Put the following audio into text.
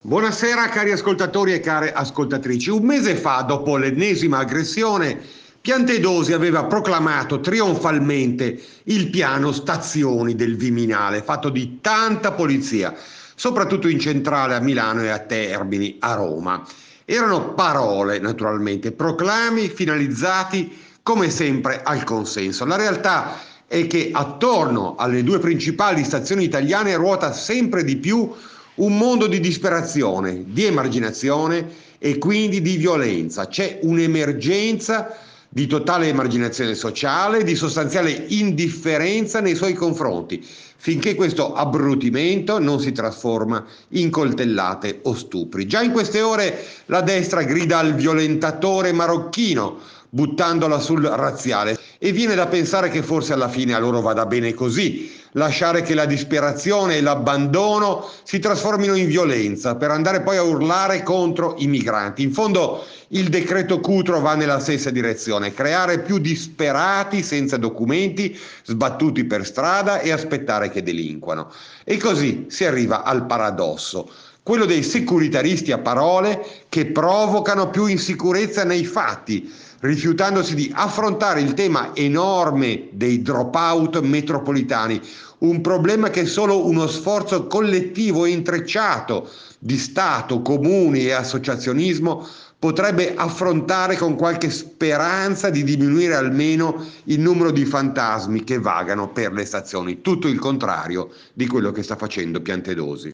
Buonasera cari ascoltatori e care ascoltatrici. Un mese fa, dopo l'ennesima aggressione, Piantedosi aveva proclamato trionfalmente il piano stazioni del Viminale, fatto di tanta polizia, soprattutto in centrale a Milano e a Termini a Roma. Erano parole, naturalmente, proclami finalizzati come sempre al consenso. La realtà è che attorno alle due principali stazioni italiane ruota sempre di più un mondo di disperazione, di emarginazione e quindi di violenza. C'è un'emergenza di totale emarginazione sociale, di sostanziale indifferenza nei suoi confronti, finché questo abbrutimento non si trasforma in coltellate o stupri. Già in queste ore la destra grida al violentatore marocchino, buttandola sul razziale, e viene da pensare che forse alla fine a loro vada bene così, lasciare che la disperazione e l'abbandono si trasformino in violenza per andare poi a urlare contro i migranti. In fondo il decreto Cutro va nella stessa direzione: creare più disperati senza documenti, sbattuti per strada e aspettare che delinquano. E così si arriva al paradosso, quello dei securitaristi a parole che provocano più insicurezza nei fatti, rifiutandosi di affrontare il tema enorme dei dropout metropolitani, un problema che solo uno sforzo collettivo e intrecciato di Stato, comuni e associazionismo potrebbe affrontare con qualche speranza di diminuire almeno il numero di fantasmi che vagano per le stazioni, tutto il contrario di quello che sta facendo Piantedosi.